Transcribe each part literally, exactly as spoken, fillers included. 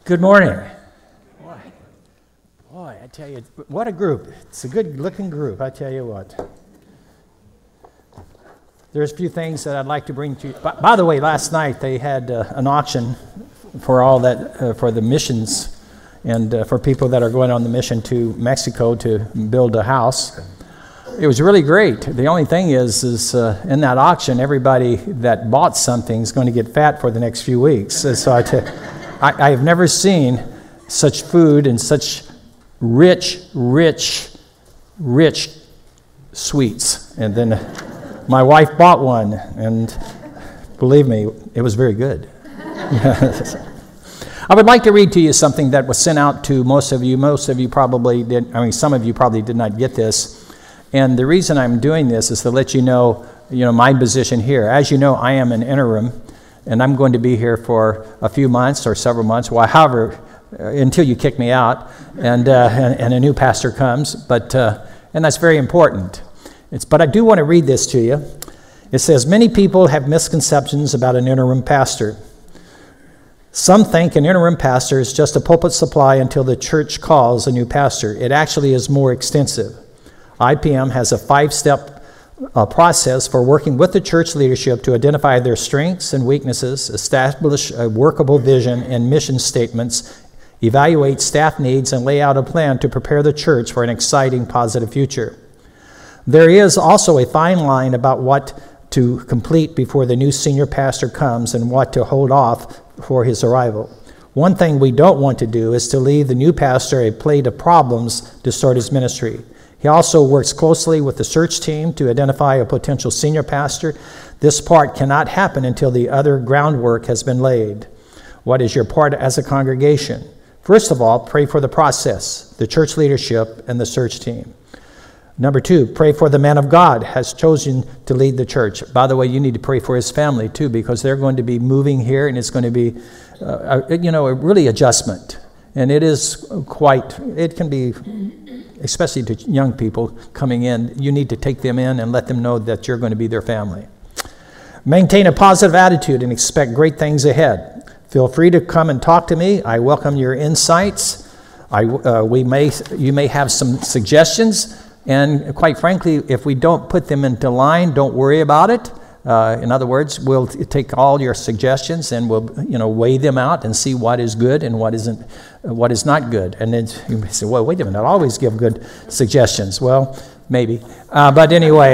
Good morning. Boy, boy, I tell you, what a group. It's a good-looking group, I tell you what. There's a few things that I'd like to bring to you. By, by the way, last night they had uh, an auction for all that, uh, for the missions and uh, for people that are going on the mission to Mexico to build a house. It was really great. The only thing is, is uh, in that auction, everybody that bought something is going to get fat for the next few weeks. So I, t- I, I have never seen such food and such rich, rich, rich sweets. And then uh, my wife bought one, and believe me, it was very good. I would like to read to you something that was sent out to most of you. Most of you probably did, I mean, some of you probably did not get this. And the reason I'm doing this is to let you know, you know, my position here. As you know, I am an interim, and I'm going to be here for a few months or several months, well, however, uh, until you kick me out and, uh, and and a new pastor comes. But uh, and that's very important. It's but I do want to read this to you. It says, many people have misconceptions about an interim pastor. Some think an interim pastor is just a pulpit supply until the church calls a new pastor. It actually is more extensive. I P M has a five-step uh, process for working with the church leadership to identify their strengths and weaknesses, establish a workable vision and mission statements, evaluate staff needs, and lay out a plan to prepare the church for an exciting, positive future. There is also a fine line about what to complete before the new senior pastor comes and what to hold off for his arrival. One thing we don't want to do is to leave the new pastor a plate of problems to start his ministry. He also works closely with the search team to identify a potential senior pastor. This part cannot happen until the other groundwork has been laid. What is your part as a congregation? First of all, pray for the process, the church leadership, and the search team. Number two, pray for the man of God has chosen to lead the church. By the way, you need to pray for his family too, because they're going to be moving here, and it's going to be, uh, a, you know, a really adjustment. And it is quite, it can be, especially to young people coming in, you need to take them in and let them know that you're going to be their family. Maintain a positive attitude and expect great things ahead. Feel free to come and talk to me. I welcome your insights. I, uh, we may, you may have some suggestions. And quite frankly, if we don't put them into line, don't worry about it. Uh, in other words, we'll take all your suggestions and we'll, you know, weigh them out and see what is good and what isn't, uh, what is not good. And then you may say, well, wait a minute, I'll always give good suggestions. Well, maybe. Uh, but anyway,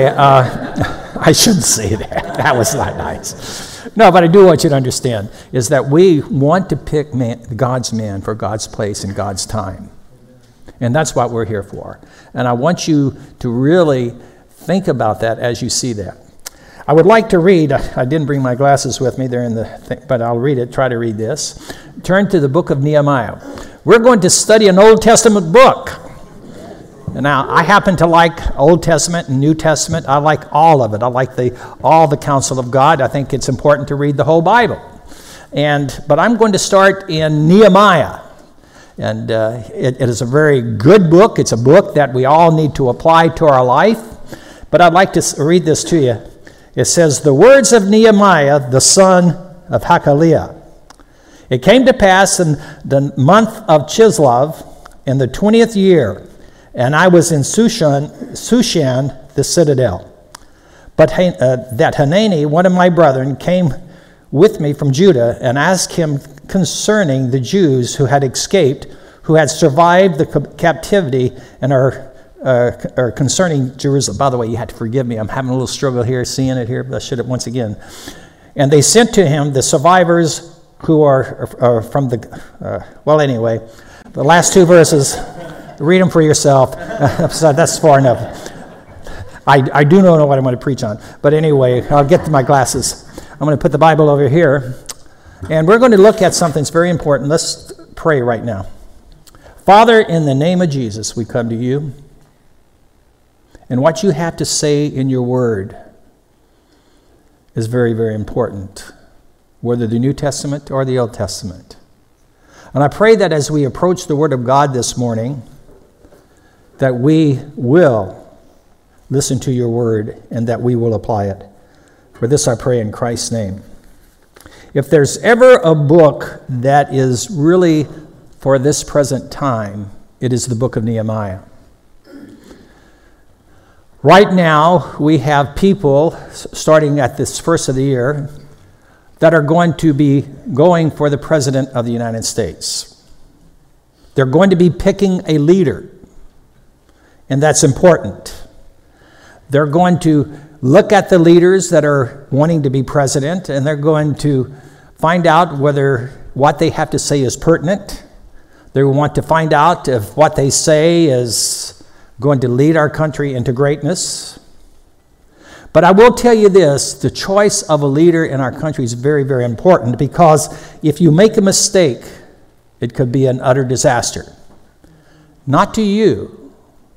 uh, I shouldn't say that. That was not nice. No, but I do want you to understand is that we want to pick man, God's man for God's place and God's time. And that's what we're here for. And I want you to really think about that as you see that. I would like to read, I didn't bring my glasses with me, they're in the thing, but I'll read it, try to read this. Turn to the book of Nehemiah. We're going to study an Old Testament book. And now, I happen to like Old Testament and New Testament. I like all of it. I like the all the counsel of God. I think it's important to read the whole Bible. And but I'm going to start in Nehemiah. And uh, it, it is a very good book. It's a book that we all need to apply to our life. But I'd like to read this to you. It says, the words of Nehemiah, the son of Hakaliah. It came to pass in the month of Chislev, in the twentieth year, and I was in Shushan, Shushan the citadel. But uh, that Hanani, one of my brethren, came with me from Judah and asked him concerning the Jews who had escaped, who had survived the captivity and are Uh, or concerning Jerusalem. By the way, you have to forgive me. I'm having a little struggle here, seeing it here, but I should have once again. And they sent to him the survivors who are, are from the, uh, well, anyway, the last two verses, read them for yourself. So that's far enough. I, I do not know what I'm going to preach on. But anyway, I'll get to my glasses. I'm going to put the Bible over here. And we're going to look at something that's very important. Let's pray right now. Father, in the name of Jesus, we come to you. And what you have to say in your word is very, very important, whether the New Testament or the Old Testament. And I pray that as we approach the Word of God this morning, that we will listen to your word and that we will apply it. For this I pray in Christ's name. If there's ever a book that is really for this present time, it is the book of Nehemiah. Right now, we have people, starting at this first of the year, that are going to be going for the President of the United States. They're going to be picking a leader, and that's important. They're going to look at the leaders that are wanting to be president, and they're going to find out whether what they have to say is pertinent. They want to find out if what they say is going to lead our country into greatness. But I will tell you this, the choice of a leader in our country is very, very important, because if you make a mistake, it could be an utter disaster. Not to you,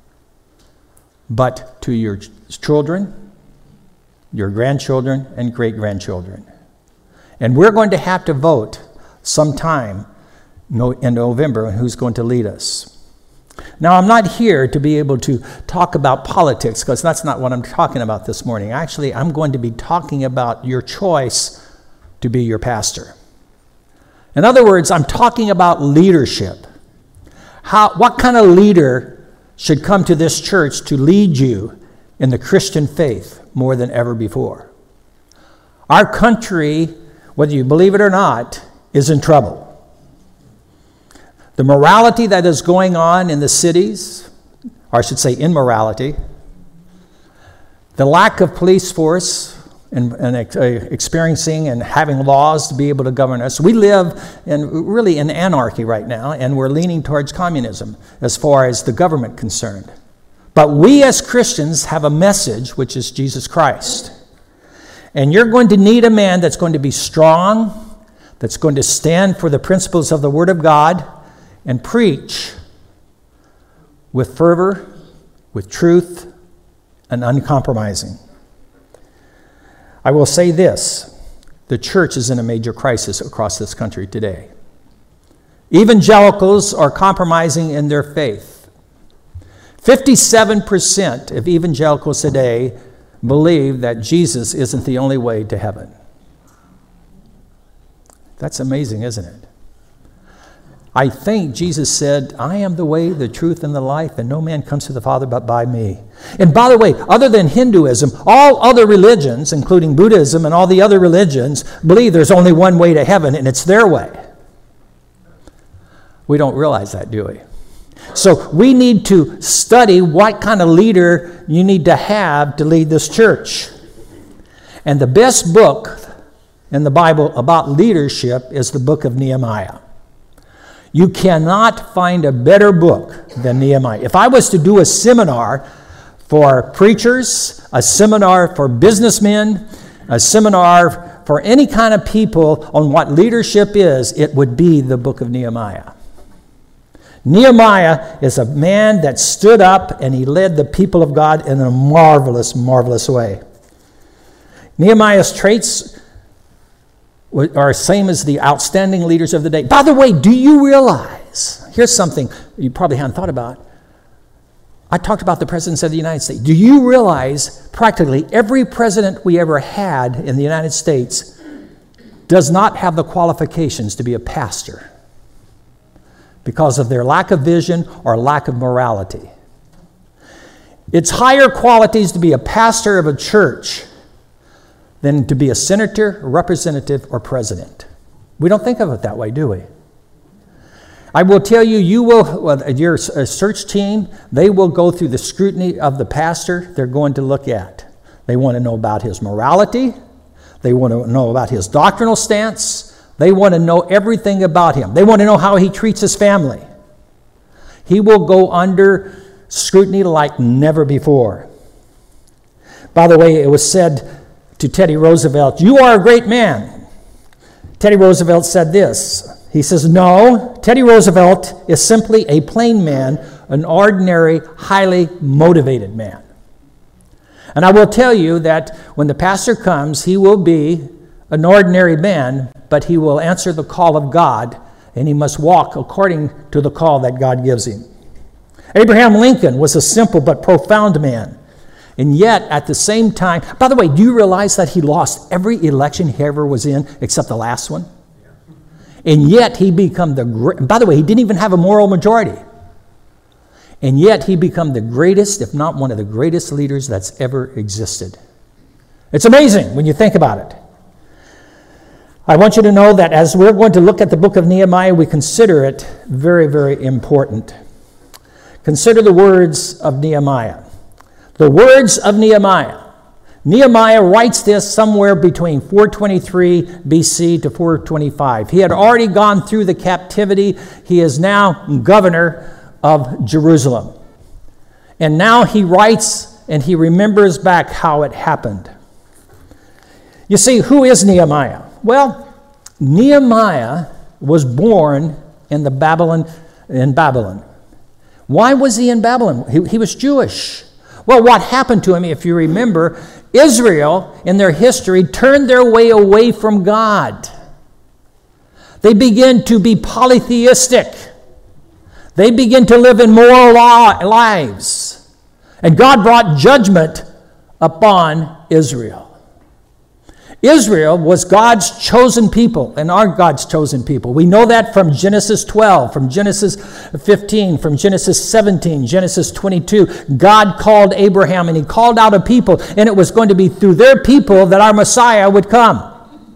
but to your children, your grandchildren, and great-grandchildren. And we're going to have to vote sometime in November on who's going to lead us. Now, I'm not here to be able to talk about politics, because that's not what I'm talking about this morning. Actually, I'm going to be talking about your choice to be your pastor. In other words, I'm talking about leadership. How, what kind of leader should come to this church to lead you in the Christian faith more than ever before? Our country, whether you believe it or not, is in trouble. The morality that is going on in the cities, or I should say immorality, the lack of police force and, and uh, experiencing and having laws to be able to govern us. We live in really in anarchy right now, and we're leaning towards communism as far as the government concerned. But we as Christians have a message, which is Jesus Christ. And you're going to need a man that's going to be strong, that's going to stand for the principles of the Word of God, and preach with fervor, with truth, and uncompromising. I will say this, the church is in a major crisis across this country today. Evangelicals are compromising in their faith. fifty-seven percent of evangelicals today believe that Jesus isn't the only way to heaven. That's amazing, isn't it? I think Jesus said, I am the way, the truth, and the life, and no man comes to the Father but by me. And by the way, other than Hinduism, all other religions, including Buddhism and all the other religions, believe there's only one way to heaven, and it's their way. We don't realize that, do we? So we need to study what kind of leader you need to have to lead this church. And the best book in the Bible about leadership is the book of Nehemiah. You cannot find a better book than Nehemiah. If I was to do a seminar for preachers, a seminar for businessmen, a seminar for any kind of people on what leadership is, it would be the book of Nehemiah. Nehemiah is a man that stood up and he led the people of God in a marvelous, marvelous way. Nehemiah's traits are same as the outstanding leaders of the day. By the way, do you realize, here's something you probably haven't thought about. I talked about the presidents of the United States. Do you realize practically every president we ever had in the United States does not have the qualifications to be a pastor because of their lack of vision or lack of morality? It's higher qualities to be a pastor of a church than to be a senator, representative, or president. We don't think of it that way, do we? I will tell you, you will, well, your search team, they will go through the scrutiny of the pastor they're going to look at. They want to know about his morality. They want to know about his doctrinal stance. They want to know everything about him. They want to know how he treats his family. He will go under scrutiny like never before. By the way, it was said to Teddy Roosevelt, "You are a great man." Teddy Roosevelt said this. He says, "No, Teddy Roosevelt is simply a plain man, an ordinary, highly motivated man." And I will tell you that when the pastor comes, he will be an ordinary man, but he will answer the call of God, and he must walk according to the call that God gives him. Abraham Lincoln was a simple but profound man. And yet, at the same time, by the way, do you realize that he lost every election he ever was in except the last one? And yet he became the great, by the way, he didn't even have a moral majority. And yet he became the greatest, if not one of the greatest leaders that's ever existed. It's amazing when you think about it. I want you to know that as we're going to look at the book of Nehemiah, we consider it very, very important. Consider the words of Nehemiah. The words of Nehemiah. Nehemiah writes this somewhere between four twenty-three B C to four twenty-five. He had already gone through the captivity. He is now governor of Jerusalem. And now he writes and he remembers back how it happened. You see, who is Nehemiah? Well, Nehemiah was born in the Babylon in Babylon. Why was he in Babylon? He, he was Jewish. Well, what happened to him, if you remember, Israel, in their history, turned their way away from God. They began to be polytheistic. They began to live immoral lives. And God brought judgment upon Israel. Israel was God's chosen people and are God's chosen people. We know that from Genesis twelve, from Genesis fifteen, from Genesis seventeen, Genesis twenty-two. God called Abraham and he called out a people, and it was going to be through their people that our Messiah would come.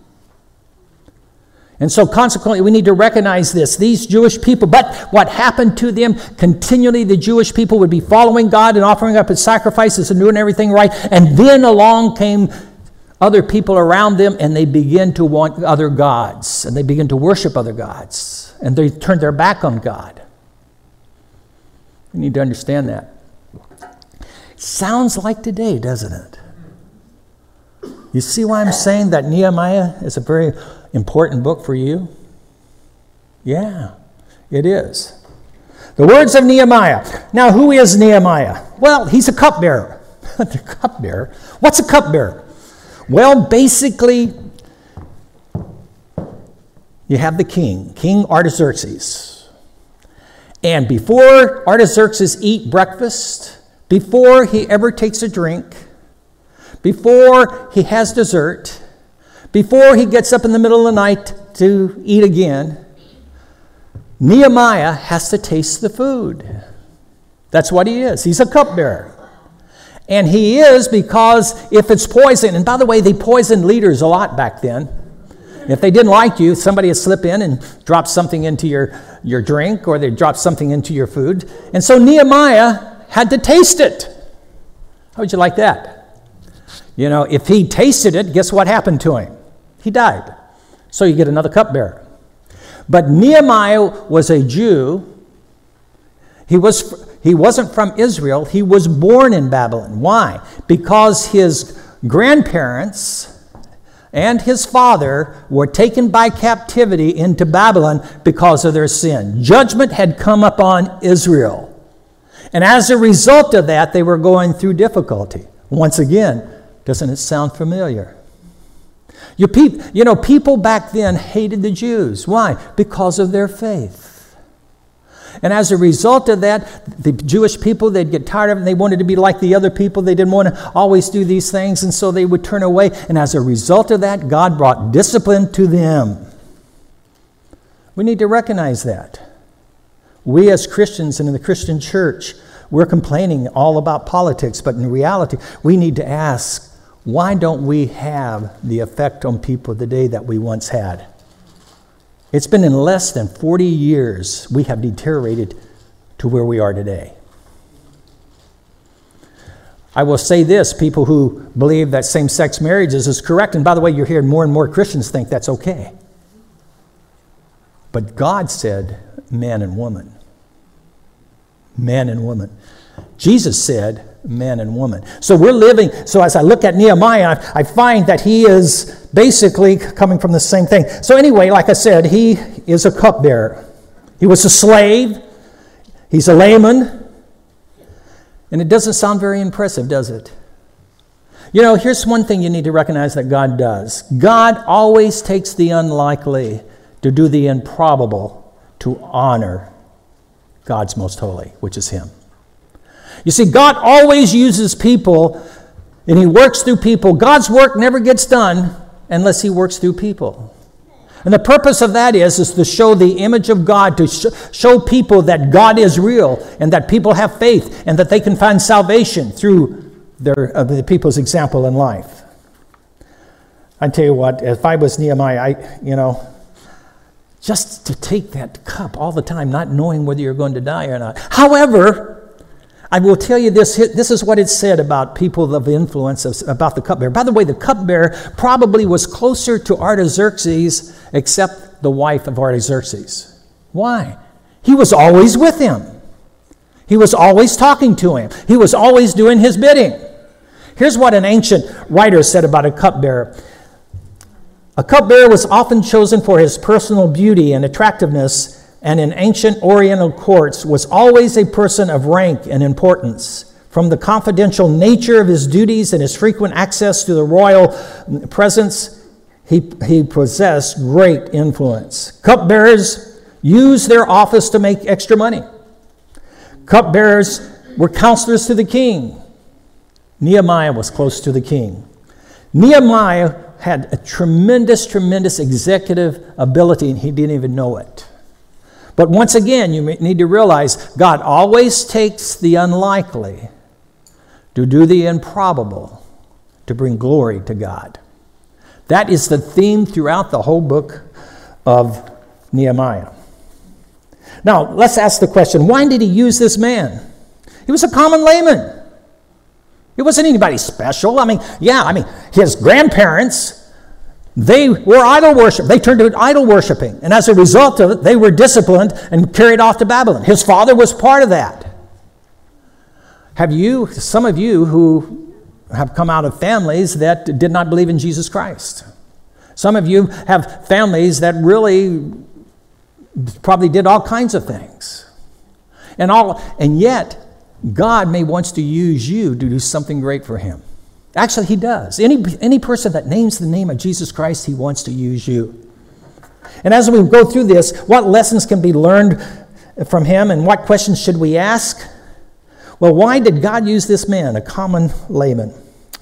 And so consequently, we need to recognize this. These Jewish people, but what happened to them, continually the Jewish people would be following God and offering up his sacrifices and doing everything right. And then along came other people around them, and they begin to want other gods, and they begin to worship other gods, and they turn their back on God. You need to understand that. Sounds like today, doesn't it? You see why I'm saying that Nehemiah is a very important book for you? Yeah, it is. The words of Nehemiah. Now, who is Nehemiah? Well, he's a cupbearer. The cupbearer? What's a cupbearer? Well, basically, you have the king, King Artaxerxes. And before Artaxerxes eats breakfast, before he ever takes a drink, before he has dessert, before he gets up in the middle of the night to eat again, Nehemiah has to taste the food. That's what he is. He's a cupbearer. And he is because if it's poison, and by the way, they poisoned leaders a lot back then. If they didn't like you, somebody would slip in and drop something into your, your drink, or they'd drop something into your food. And so Nehemiah had to taste it. How would you like that? You know, if he tasted it, guess what happened to him? He died. So you get another cupbearer. But Nehemiah was a Jew. He was... He wasn't from Israel. He was born in Babylon. Why? Because his grandparents and his father were taken by captivity into Babylon because of their sin. Judgment had come upon Israel. And as a result of that, they were going through difficulty. Once again, doesn't it sound familiar? You, pe- you know, people back then hated the Jews. Why? Because of their faith. And as a result of that, the Jewish people, they'd get tired of it, and they wanted to be like the other people. They didn't want to always do these things, and so they would turn away. And as a result of that, God brought discipline to them. We need to recognize that. We as Christians and in the Christian church, we're complaining all about politics, but in reality, we need to ask, why don't we have the effect on people today that we once had? It's been in less than forty years we have deteriorated to where we are today. I will say this, people who believe that same-sex marriages is correct, and by the way, you're hearing more and more Christians think that's okay. But God said man and woman. Man and woman. Jesus said man and woman. So we're living, so as I look at Nehemiah, I find that he is basically coming from the same thing. So anyway, like I said, he is a cupbearer. He was a slave. He's a layman. And it doesn't sound very impressive, does it? You know, here's one thing you need to recognize that God does. God always takes the unlikely to do the improbable to honor God's most holy, which is him. You see, God always uses people, and he works through people. God's work never gets done unless he works through people. And the purpose of that is, is to show the image of God, to sh- show people that God is real and that people have faith and that they can find salvation through their, uh, the people's example in life. I tell you what, if I was Nehemiah, I, you know, just to take that cup all the time, not knowing whether you're going to die or not. However, I will tell you this, this is what it said about people of influence, of, about the cupbearer. By the way, the cupbearer probably was closer to Artaxerxes except the wife of Artaxerxes. Why? He was always with him. He was always talking to him. He was always doing his bidding. Here's what an ancient writer said about a cupbearer. A cupbearer was often chosen for his personal beauty and attractiveness, and in ancient Oriental courts was always a person of rank and importance. From the confidential nature of his duties and his frequent access to the royal presence, he, he possessed great influence. Cupbearers used their office to make extra money. Cupbearers were counselors to the king. Nehemiah was close to the king. Nehemiah had a tremendous, tremendous executive ability, and he didn't even know it. But once again, you need to realize God always takes the unlikely to do the improbable to bring glory to God. That is the theme throughout the whole book of Nehemiah. Now, let's ask the question, why did he use this man? He was a common layman. He wasn't anybody special. I mean, yeah, I mean, his grandparents, they were idol worship. They turned to idol worshiping. And as a result of it, they were disciplined and carried off to Babylon. His father was part of that. Have you, some of you who have come out of families that did not believe in Jesus Christ. Some of you have families that really probably did all kinds of things. And all, and yet, God may wants to use you to do something great for him. Actually, he does. Any, any person that names the name of Jesus Christ, he wants to use you. And as we go through this, what lessons can be learned from him and what questions should we ask? Well, why did God use this man, a common layman?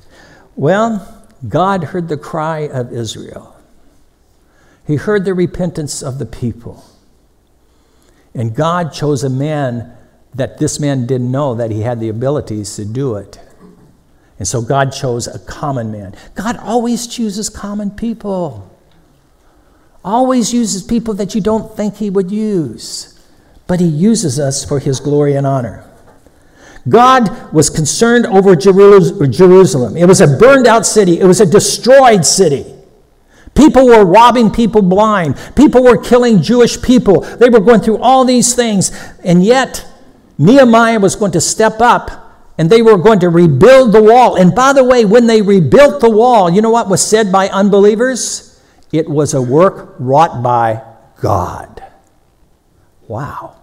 Well, God heard the cry of Israel. He heard the repentance of the people. And God chose a man that this man didn't know that he had the abilities to do it. And so God chose a common man. God always chooses common people. Always uses people that you don't think he would use. But he uses us for his glory and honor. God was concerned over Jerusalem. It was a burned out city. It was a destroyed city. People were robbing people blind. People were killing Jewish people. They were going through all these things. And yet, Nehemiah was going to step up and they were going to rebuild the wall. And by the way, when they rebuilt the wall, you know what was said by unbelievers? It was a work wrought by God. Wow.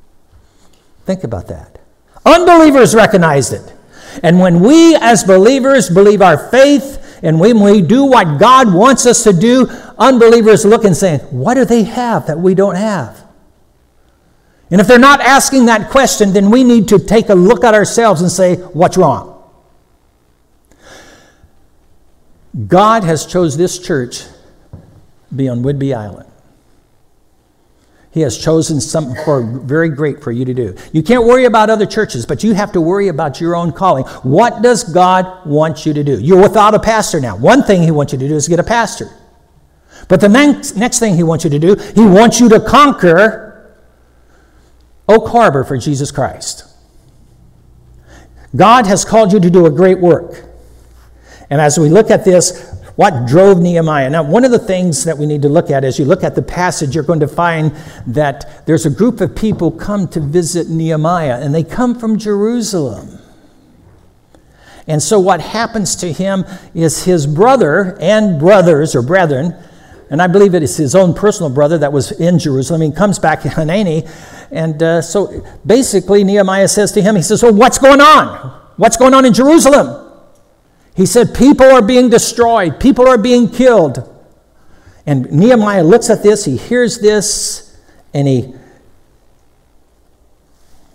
Think about that. Unbelievers recognized it. And when we as believers believe our faith and when we do what God wants us to do, unbelievers look and say, what do they have that we don't have? And if they're not asking that question, then we need to take a look at ourselves and say, what's wrong? God has chose this church to be on Whidbey Island. He has chosen something for very great for you to do. You can't worry about other churches, but you have to worry about your own calling. What does God want you to do? You're without a pastor now. One thing he wants you to do is get a pastor. But the next, next thing he wants you to do, he wants you to conquer Oak Harbor for Jesus Christ. God has called you to do a great work. And as we look at this, what drove Nehemiah? Now, one of the things that we need to look at as you look at the passage, you're going to find that there's a group of people come to visit Nehemiah, and they come from Jerusalem. And so what happens to him is his brother and brothers or brethren, and I believe it is his own personal brother that was in Jerusalem. He comes back to Hanani. And uh, so basically Nehemiah says to him, he says, well, what's going on? What's going on in Jerusalem? He said, people are being destroyed. People are being killed. And Nehemiah looks at this. He hears this. And he,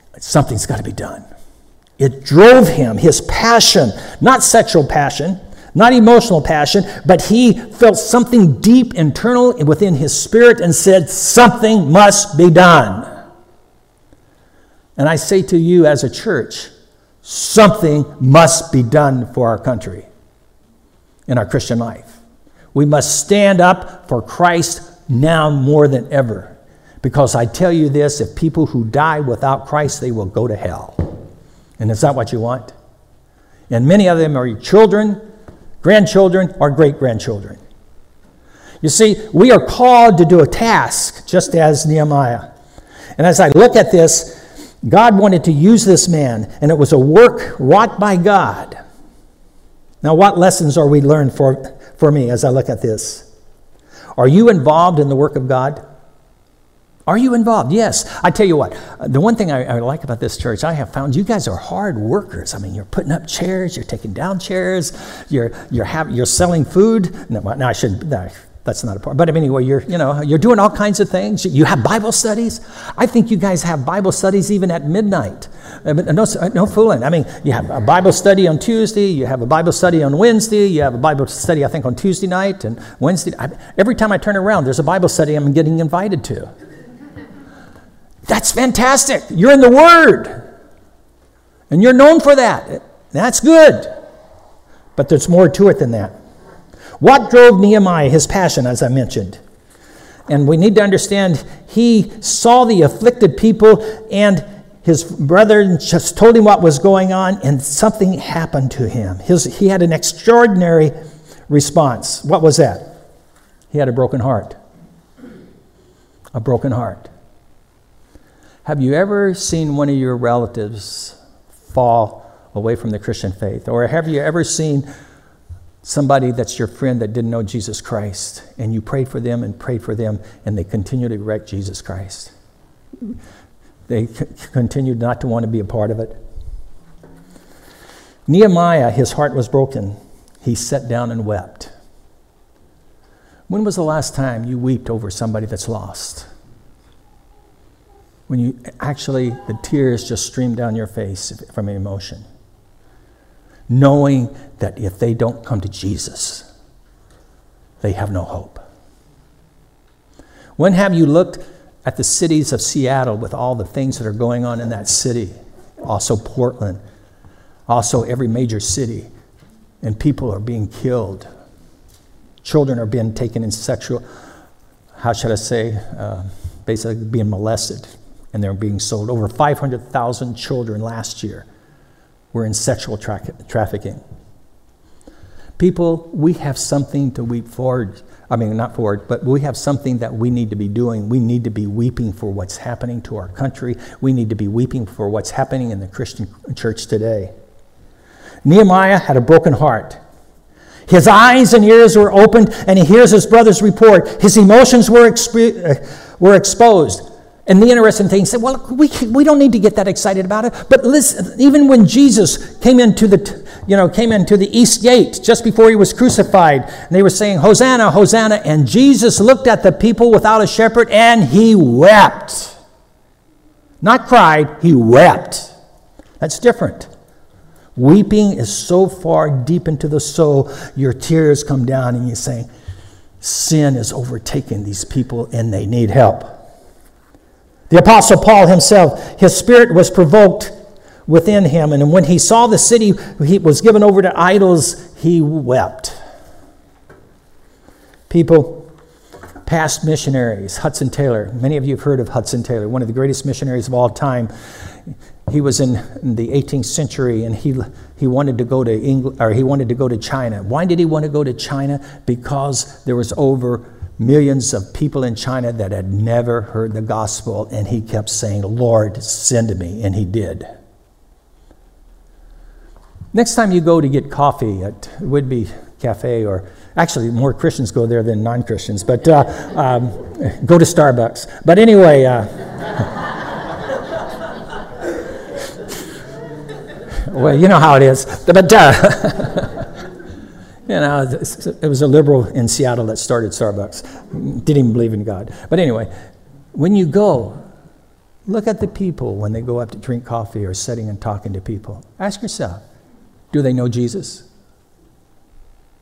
something's got to be done. It drove him, his passion, not sexual passion, Not emotional passion, but he felt something deep internal within his spirit and said, something must be done. And I say to you as a church, something must be done for our country in our Christian life. We must stand up for Christ now more than ever. Because I tell you this, if people who die without Christ, they will go to hell. And is that what you want? And many of them are your children, grandchildren, or great-grandchildren. You see, we are called to do a task, just as Nehemiah. And as I look at this, God wanted to use this man, and it was a work wrought by God. Now, what lessons are we learned for, for me as I look at this? Are you involved in the work of God? Are you involved? Yes. I tell you what, the one thing I, I like about this church, I have found you guys are hard workers. I mean, you're putting up chairs, you're taking down chairs, you're you're have, you're selling food. No, no I should. No, that's not a part. But anyway, you're you know you're doing all kinds of things. You have Bible studies. I think you guys have Bible studies even at midnight. No, no fooling. I mean, you have a Bible study on Tuesday. You have a Bible study on Wednesday. You have a Bible study, I think, on Tuesday night and Wednesday. I, every time I turn around, there's a Bible study I'm getting invited to. That's fantastic. You're in the Word. And you're known for that. That's good. But there's more to it than that. What drove Nehemiah, his passion, as I mentioned? And we need to understand, he saw the afflicted people, and his brethren just told him what was going on, and something happened to him. His, he had an extraordinary response. What was that? He had a broken heart. A broken heart. Have you ever seen one of your relatives fall away from the Christian faith? Or have you ever seen somebody that's your friend that didn't know Jesus Christ, and you prayed for them and prayed for them, and they continue to reject Jesus Christ? They c- continued not to want to be a part of it. Nehemiah, his heart was broken. He sat down and wept. When was the last time you wept over somebody that's lost? When you actually, the tears just stream down your face from emotion. Knowing that if they don't come to Jesus, they have no hope. When have you looked at the cities of Seattle with all the things that are going on in that city? Also Portland, also every major city, and people are being killed. Children are being taken in sexual, how should I say, uh, basically being molested. And they're being sold. Over five hundred thousand children last year were in sexual tra- trafficking. People, we have something to weep forward. I mean, not forward, but we have something that we need to be doing. We need to be weeping for what's happening to our country. We need to be weeping for what's happening in the Christian church today. Nehemiah had a broken heart. His eyes and ears were opened, and he hears his brother's report. His emotions were, exp- uh, were exposed. And the interesting thing, he said, well, we we don't need to get that excited about it. But listen, even when Jesus came into the, you know, came into the east gate just before he was crucified, and they were saying, Hosanna, Hosanna, and Jesus looked at the people without a shepherd, and he wept. Not cried, he wept. That's different. Weeping is so far deep into the soul, your tears come down, and you're saying, sin is overtaking these people, and they need help. The Apostle Paul himself, his spirit was provoked within him, and when he saw the city he was given over to idols, he wept. People, past missionaries, Hudson Taylor. Many of you have heard of Hudson Taylor, one of the greatest missionaries of all time. He was in, in the eighteenth century, and he he wanted to go to England, or he wanted to go to China. Why did he want to go to China? Because there was over millions of people in China that had never heard the gospel, and he kept saying, Lord, send me, and he did. Next time you go to get coffee at Whidbey Cafe, or actually more Christians go there than non-Christians, but uh, um, go to Starbucks. But anyway, uh, well, you know how it is. But uh, You know, it was a liberal in Seattle that started Starbucks. Didn't even believe in God. But anyway, when you go, look at the people when they go up to drink coffee or sitting and talking to people. Ask yourself, do they know Jesus?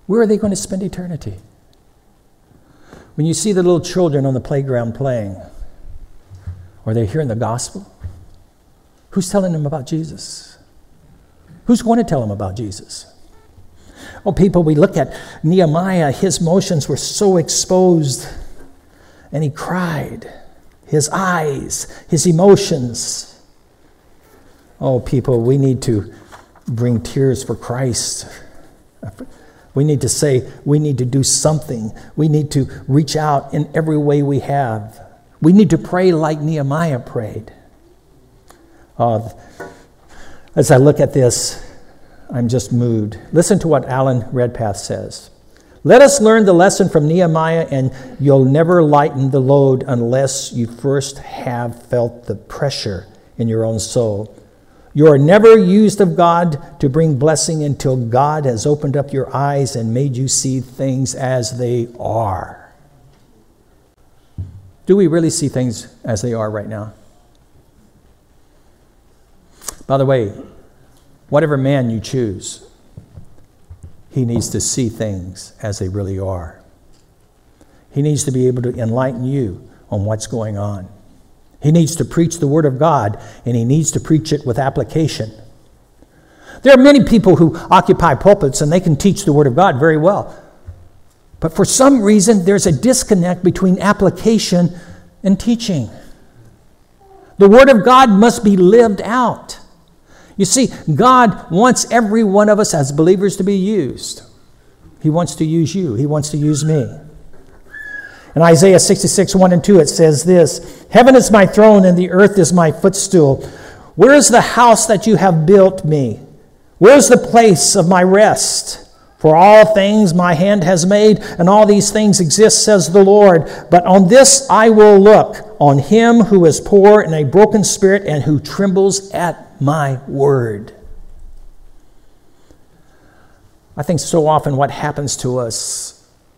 Where are they going to spend eternity? When you see the little children on the playground playing, or they're hearing the gospel, who's telling them about Jesus? Who's going to tell them about Jesus? Oh, people, we look at Nehemiah, his emotions were so exposed, and he cried. His eyes, his emotions. Oh, people, we need to bring tears for Christ. We need to say, we need to do something. We need to reach out in every way we have. We need to pray like Nehemiah prayed. Uh, as I look at this, I'm just moved. Listen to what Alan Redpath says. Let us learn the lesson from Nehemiah, and you'll never lighten the load unless you first have felt the pressure in your own soul. You are never used of God to bring blessing until God has opened up your eyes and made you see things as they are. Do we really see things as they are right now? By the way, whatever man you choose, he needs to see things as they really are. He needs to be able to enlighten you on what's going on. He needs to preach the Word of God, and he needs to preach it with application. There are many people who occupy pulpits, and they can teach the Word of God very well. But for some reason, there's a disconnect between application and teaching. The Word of God must be lived out. You see, God wants every one of us as believers to be used. He wants to use you. He wants to use me. In Isaiah sixty-six, one and two, it says this, Heaven is my throne and the earth is my footstool. Where is the house that you have built me? Where is the place of my rest? For all things my hand has made, and all these things exist, says the Lord. But on this I will look, on him who is poor in a broken spirit and who trembles at my word. I think so often what happens to us,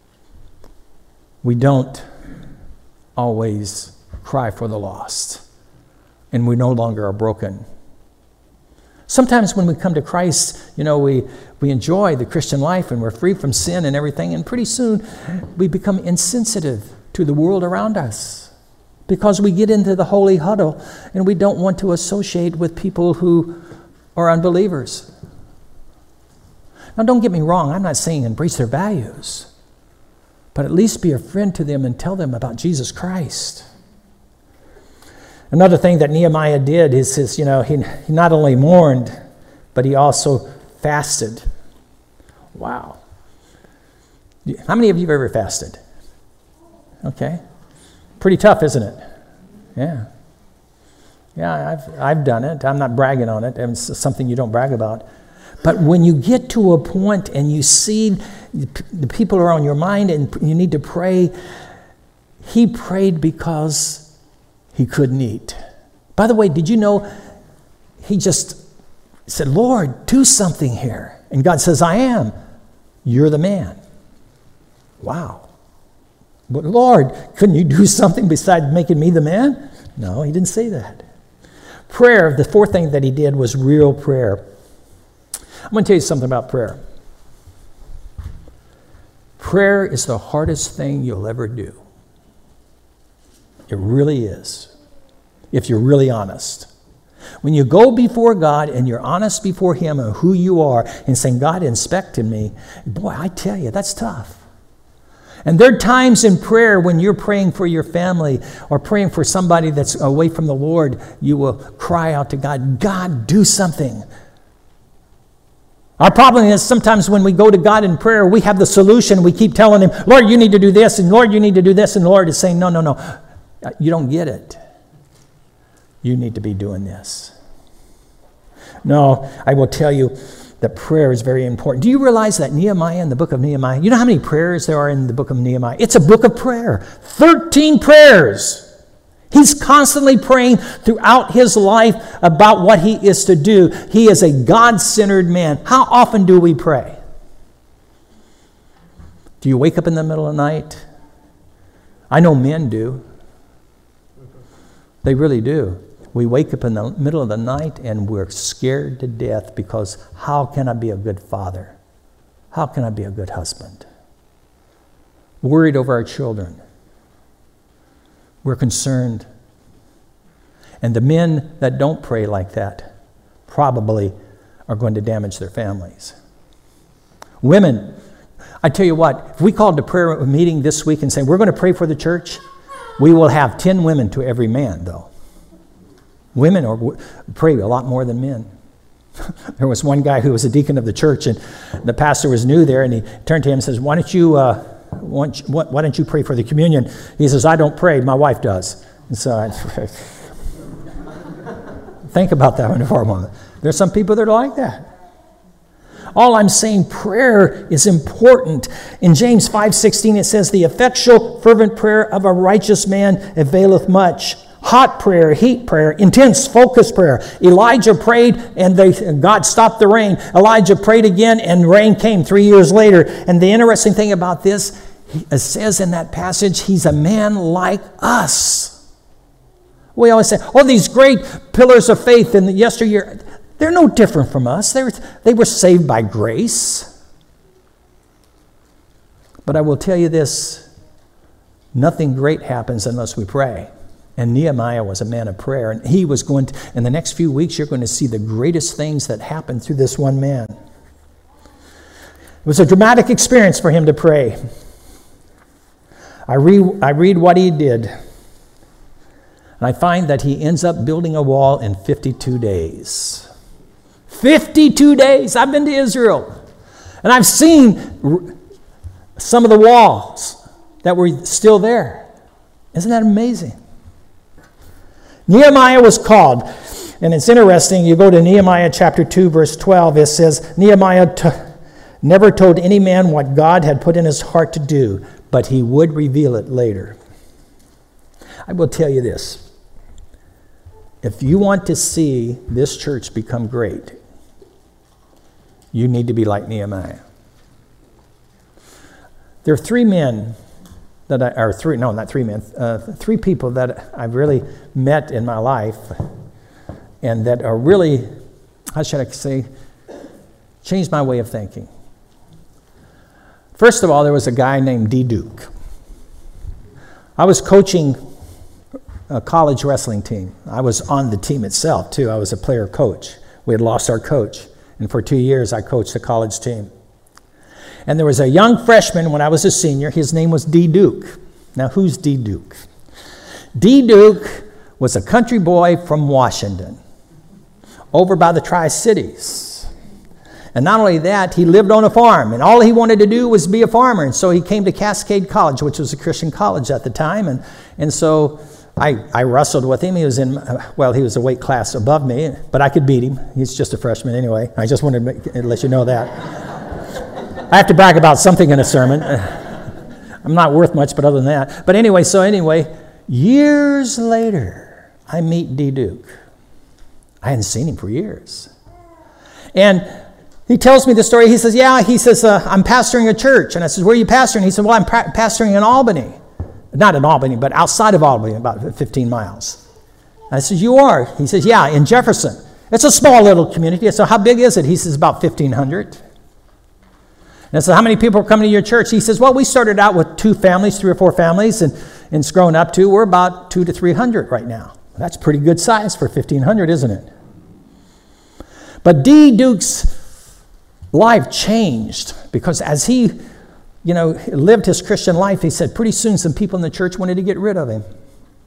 we don't always cry for the lost, and we no longer are broken. Sometimes when we come to Christ, you know, we, we enjoy the Christian life and we're free from sin and everything, and pretty soon we become insensitive to the world around us because we get into the holy huddle and we don't want to associate with people who are unbelievers. Now, don't get me wrong, I'm not saying embrace their values, but at least be a friend to them and tell them about Jesus Christ. Another thing that Nehemiah did is, is you know, he, he not only mourned, but he also fasted. Wow. How many of you have ever fasted? Okay. Pretty tough, isn't it? Yeah. Yeah, I've, I've done it. I'm not bragging on it. It's something you don't brag about. But when you get to a point and you see the people are on your mind and you need to pray, he prayed because he couldn't eat. By the way, did you know he just said, Lord, do something here. And God says, I am. You're the man. Wow. But Lord, couldn't you do something besides making me the man? No, he didn't say that. Prayer, the fourth thing that he did was real prayer. I'm going to tell you something about prayer. Prayer is the hardest thing you'll ever do. It really is, if you're really honest. When you go before God and you're honest before him and who you are and saying, God, inspect in me, boy, I tell you, that's tough. And there are times in prayer when you're praying for your family or praying for somebody that's away from the Lord, you will cry out to God, God, do something. Our problem is sometimes when we go to God in prayer, we have the solution. We keep telling him, Lord, you need to do this, and Lord, you need to do this, and the Lord is saying, no, no, no. You don't get it. You need to be doing this. No, I will tell you that prayer is very important. Do you realize that Nehemiah, in the book of Nehemiah, you know how many prayers there are in the book of Nehemiah? It's a book of prayer. thirteen prayers. He's constantly praying throughout his life about what he is to do. He is a God-centered man. How often do we pray? Do you wake up in the middle of the night? I know men do. They really do. We wake up in the middle of the night and we're scared to death because how can I be a good father? How can I be a good husband? Worried over our children. We're concerned. And the men that don't pray like that probably are going to damage their families. Women, I tell you what, if we called a prayer meeting this week and say, we're going to pray for the church, we will have ten women to every man, though. Women are, pray a lot more than men. There was one guy who was a deacon of the church, and the pastor was new there, and he turned to him and says, why don't you, uh, why, don't you why don't you pray for the communion? He says, I don't pray, my wife does. And so I, think about that one for a moment. There's some people that are like that. All I'm saying, prayer is important. In James five sixteen, it says, the effectual, fervent prayer of a righteous man availeth much. Hot prayer, heat prayer, intense, focused prayer. Elijah prayed and they, God stopped the rain. Elijah prayed again and rain came three years later. And the interesting thing about this, it says in that passage, he's a man like us. We always say, oh, these great pillars of faith in the yesteryear, they're no different from us. They were, they were saved by grace. But I will tell you this, nothing great happens unless we pray. And Nehemiah was a man of prayer. And he was going to, in the next few weeks, you're going to see the greatest things that happened through this one man. It was a dramatic experience for him to pray. I read, I read what he did. And I find that he ends up building a wall in fifty-two days. fifty-two days. I've been to Israel. And I've seen some of the walls that were still there. Isn't that amazing? Nehemiah was called. And it's interesting, you go to Nehemiah chapter two, verse twelve, it says, Nehemiah t- never told any man what God had put in his heart to do, but he would reveal it later. I will tell you this. If you want to see this church become great, you need to be like Nehemiah. There are three men that I, or three, no, not three men, uh, three people that I've really met in my life and that are really, how should I say, changed my way of thinking. First of all, there was a guy named D. Duke. I was coaching a college wrestling team. I was on the team itself, too. I was a player coach. We had lost our coach, and for two years I coached the college team. And there was a young freshman when I was a senior. His name was D. Duke. Now, who's D. Duke? D. Duke was a country boy from Washington, over by the Tri-Cities. And not only that, he lived on a farm, and all he wanted to do was be a farmer. And so he came to Cascade College, which was a Christian college at the time. And, and so I, I wrestled with him. He was in, well, he was a weight class above me, but I could beat him. He's just a freshman anyway. I just wanted to, make, to let you know that. I have to brag about something in a sermon. I'm not worth much, but other than that. But anyway, so anyway, years later, I meet D. Duke. I hadn't seen him for years. And he tells me the story. He says, yeah, he says, uh, I'm pastoring a church. And I said, where are you pastoring? He said, well, I'm pra- pastoring in Albany. Not in Albany, but outside of Albany, about fifteen miles. I said, you are? He says, yeah, in Jefferson. It's a small little community. So how big is it? He says, about fifteen hundred. And I said, how many people are coming to your church? He says, well, we started out with two families, three or four families, and, and it's grown up to, we're about two to three hundred right now. That's pretty good size for fifteen hundred, isn't it? But D. Duke's life changed because as he, you know, lived his Christian life, he said pretty soon some people in the church wanted to get rid of him.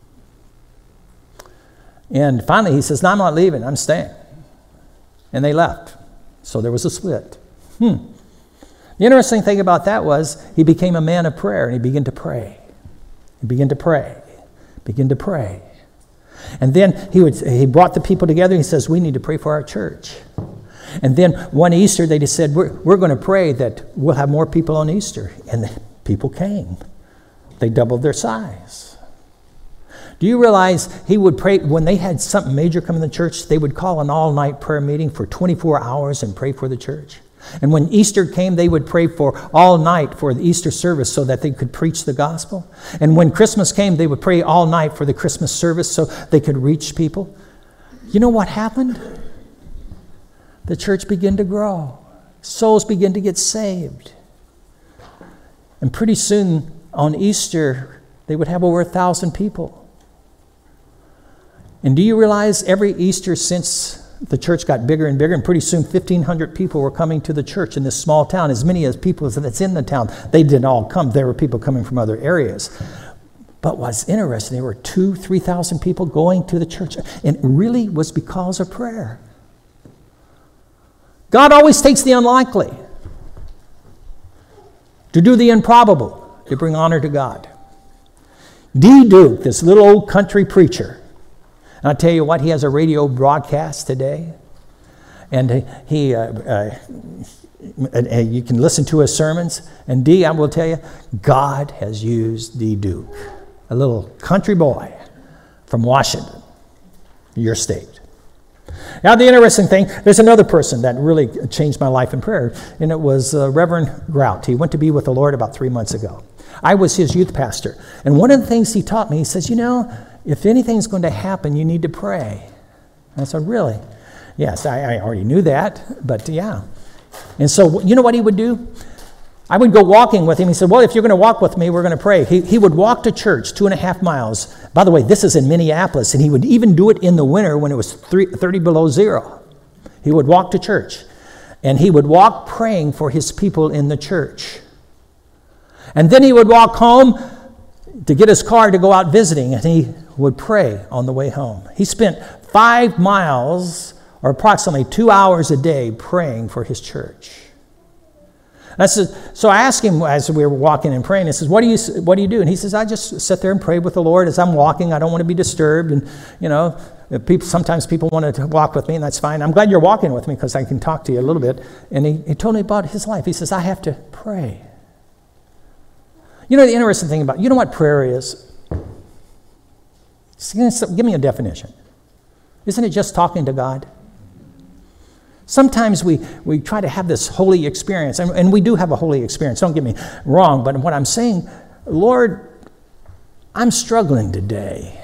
And finally he says, no, I'm not leaving, I'm staying. And they left. So there was a split. Hmm. The interesting thing about that was he became a man of prayer, and he began to pray. He began to pray. Begin to pray. And then he would he brought the people together. He says, we need to pray for our church. And then one Easter, they just said, we're, we're going to pray that we'll have more people on Easter. And the people came. They doubled their size. Do you realize he would pray, when they had something major come in the church, they would call an all-night prayer meeting for twenty-four hours and pray for the church? And when Easter came, they would pray for all night for the Easter service so that they could preach the gospel. And when Christmas came, they would pray all night for the Christmas service so they could reach people. You know what happened? The church began to grow. souls begin to get saved. And pretty soon on Easter, they would have over a thousand people. And do you realize every Easter since the church got bigger and bigger, and pretty soon fifteen hundred people were coming to the church in this small town, as many as people that's in the town. They didn't all come. There were people coming from other areas. But what's interesting, there were two, three thousand people going to the church, and it really was because of prayer. God always takes the unlikely to do the improbable, to bring honor to God. D. Duke, this little old country preacher, and I tell you what, he has a radio broadcast today, and he, uh, uh, uh, you can listen to his sermons. And D, I will tell you, God has used D. Duke, a little country boy from Washington, your state. Now, the interesting thing, there's another person that really changed my life in prayer, and it was uh, Reverend Grout. He went to be with the Lord about three months ago. I was his youth pastor, and one of the things he taught me, he says, you know, if anything's going to happen, you need to pray. And I said, really? Yes, I, I already knew that, but yeah. And so, you know what he would do? I would go walking with him. He said, well, if you're going to walk with me, we're going to pray. He, he would walk to church two and a half miles. By the way, this is in Minneapolis, and he would even do it in the winter when it was three, thirty below zero. He would walk to church, and he would walk praying for his people in the church. And then he would walk home to get his car to go out visiting, and he would pray on the way home. He spent five miles, or approximately two hours a day, praying for his church. And I said, so I asked him as we were walking and praying, I says, what do you what do you do? And he says, I just sit there and pray with the Lord as I'm walking. I don't want to be disturbed. And, you know, if people, sometimes people want to walk with me, and that's fine. I'm glad you're walking with me because I can talk to you a little bit. And he, he told me about his life. He says, I have to pray. You know the interesting thing about, you know what prayer is? Give me a definition. Isn't it just talking to God? Sometimes we, we try to have this holy experience, and, and we do have a holy experience, don't get me wrong, but what I'm saying, Lord, I'm struggling today.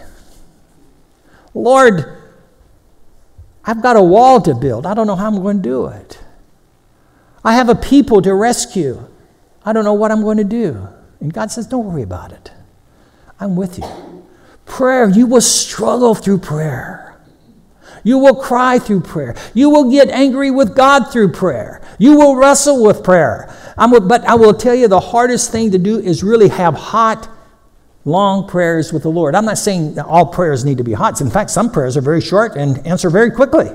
Lord, I've got a wall to build. I don't know how I'm going to do it. I have a people to rescue. I don't know what I'm going to do. And God says, don't worry about it. I'm with you. Prayer, you will struggle through prayer. You will cry through prayer. You will get angry with God through prayer. You will wrestle with prayer. I'm, but I will tell you, the hardest thing to do is really have hot, long prayers with the Lord. I'm not saying that all prayers need to be hot. In fact, some prayers are very short and answer very quickly.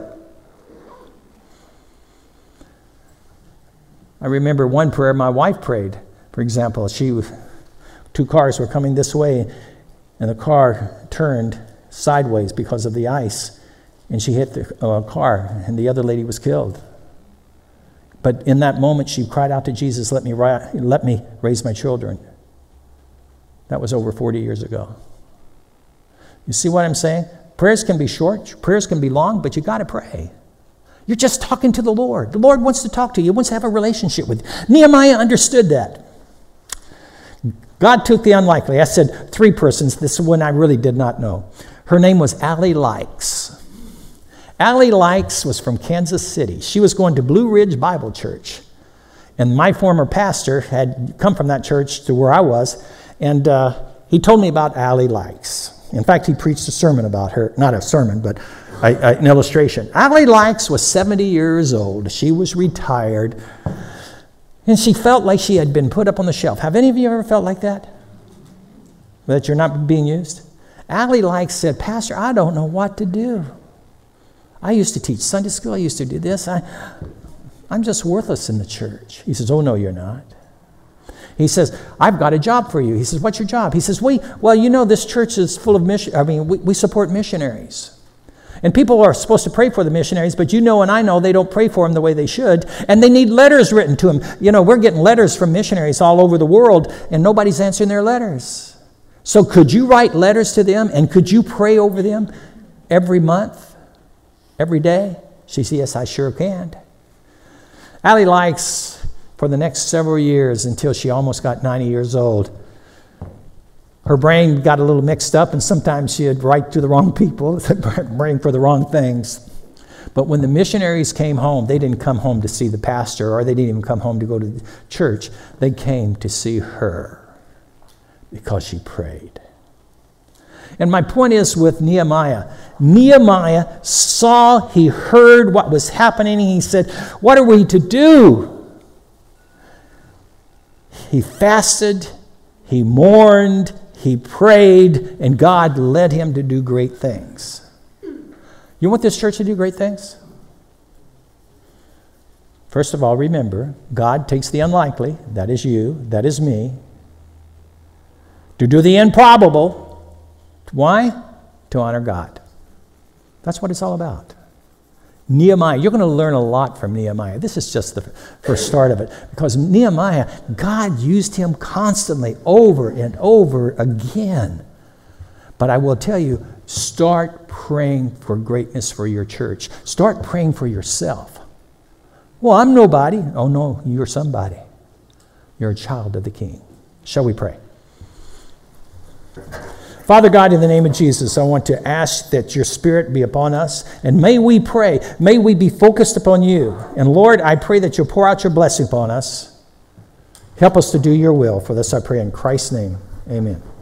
I remember one prayer my wife prayed. For example, she, two cars were coming this way, and the car turned sideways because of the ice. And she hit the uh, car, and the other lady was killed. But in that moment, she cried out to Jesus, let me, ri- let me raise my children. That was over forty years ago. You see what I'm saying? Prayers can be short, prayers can be long, but you got to pray. You're just talking to the Lord. The Lord wants to talk to you. He wants to have a relationship with you. Nehemiah understood that. God took the unlikely. I said three persons. This one I really did not know. Her name was Allie Likes. Allie Likes was from Kansas City. She was going to Blue Ridge Bible Church. And my former pastor had come from that church to where I was, and uh, he told me about Allie Likes. In fact, he preached a sermon about her. Not a sermon, but a, a, an illustration. Allie Likes was seventy years old. She was retired. And she felt like she had been put up on the shelf. Have any of you ever felt like that? That you're not being used? Allie Likes said, Pastor, I don't know what to do. I used to teach Sunday school. I used to do this. I, I'm just worthless in the church. He says, oh, no, you're not. He says, I've got a job for you. He says, what's your job? He says, we, well, you know, this church is full of mission. I mean, we, we support missionaries. And people are supposed to pray for the missionaries, but you know and I know they don't pray for them the way they should, and they need letters written to them. You know, we're getting letters from missionaries all over the world, and nobody's answering their letters. So could you write letters to them, and could you pray over them every month? Every day? She said, yes, I sure can. Allie Likes, for the next several years, until she almost got ninety years old, her brain got a little mixed up, and sometimes she'd write to the wrong people, praying for the wrong things. But when the missionaries came home, they didn't come home to see the pastor, or they didn't even come home to go to the church. They came to see her because she prayed. And my point is with Nehemiah. Nehemiah saw, he heard what was happening. He said, what are we to do? He fasted, he mourned, he prayed, and God led him to do great things. You want this church to do great things? First of all, remember, God takes the unlikely, that is you, that is me, to do the improbable. Why? To honor God. That's what it's all about. Nehemiah, you're going to learn a lot from Nehemiah. This is just the first start of it. Because Nehemiah, God used him constantly over and over again. But I will tell you, start praying for greatness for your church. Start praying for yourself. Well, I'm nobody. Oh, no, you're somebody. You're a child of the King. Shall we pray? Father God, in the name of Jesus, I want to ask that your Spirit be upon us, and may we pray, may we be focused upon you. And Lord, I pray that you'll pour out your blessing upon us. Help us to do your will. For this I pray in Christ's name. Amen.